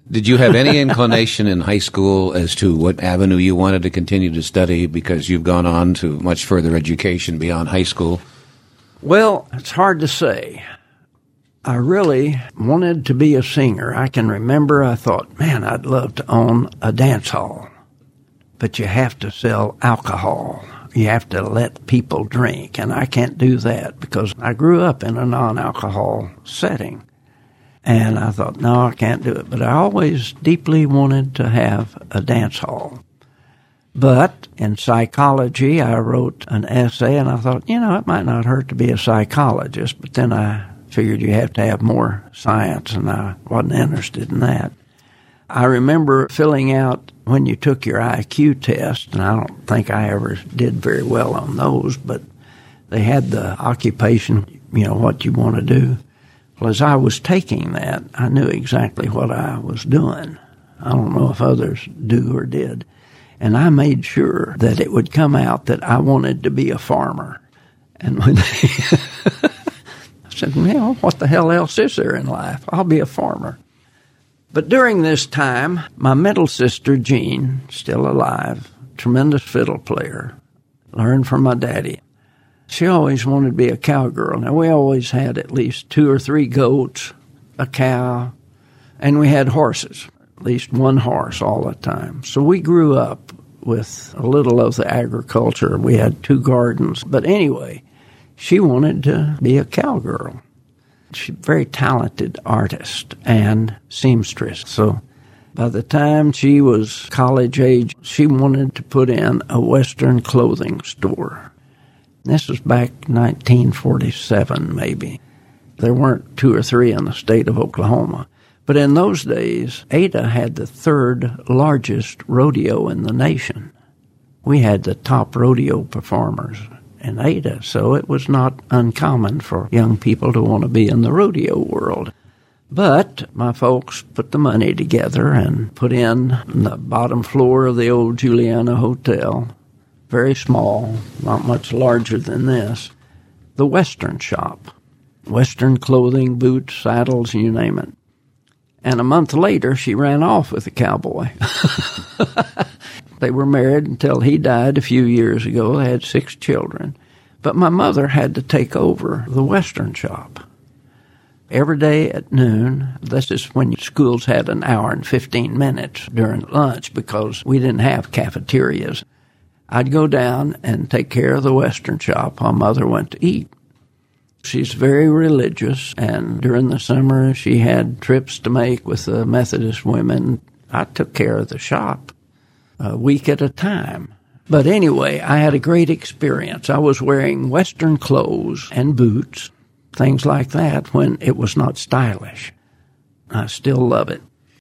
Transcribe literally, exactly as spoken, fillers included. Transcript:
Did you have any inclination in high school as to what avenue you wanted to continue to study because you've gone on to much further education beyond high school? Well, it's hard to say. I really wanted to be a singer. I can remember I thought, man, I'd love to own a dance hall. But you have to sell alcohol. You have to let people drink, and I can't do that because I grew up in a non-alcohol setting. And I thought, no, I can't do it. But I always deeply wanted to have a dance hall. But in psychology, I wrote an essay, and I thought, you know, it might not hurt to be a psychologist. But then I figured you have to have more science, and I wasn't interested in that. I remember filling out when you took your I Q test, and I don't think I ever did very well on those, but they had the occupation, you know, what you want to do. Well, as I was taking that, I knew exactly what I was doing. I don't know if others do or did. And I made sure that it would come out that I wanted to be a farmer. And when they I said, well, what the hell else is there in life? I'll be a farmer. But during this time, my middle sister, Jean, still alive, tremendous fiddle player, learned from my daddy. She always wanted to be a cowgirl. Now, we always had at least two or three goats, a cow, and we had horses, at least one horse all the time. So we grew up with a little of the agriculture. We had two gardens. But anyway, she wanted to be a cowgirl. She's a very talented artist and seamstress. So by the time she was college age, she wanted to put in a Western clothing store. This was back nineteen forty-seven, maybe. There weren't two or three in the state of Oklahoma. But in those days, Ada had the third largest rodeo in the nation. We had the top rodeo performers in Ada, so it was not uncommon for young people to want to be in the rodeo world. But my folks put the money together and put in the bottom floor of the old Juliana Hotel, very small, not much larger than this, the Western shop. Western clothing, boots, saddles, you name it. And a month later, she ran off with a cowboy. They were married until he died a few years ago. They had six children. But my mother had to take over the Western shop. Every day at noon, this is when schools had an hour and fifteen minutes during lunch because we didn't have cafeterias. I'd go down and take care of the Western shop while Mother went to eat. She's very religious, and during the summer she had trips to make with the Methodist women. I took care of the shop a week at a time. But anyway, I had a great experience. I was wearing Western clothes and boots, things like that, when it was not stylish. I still love it.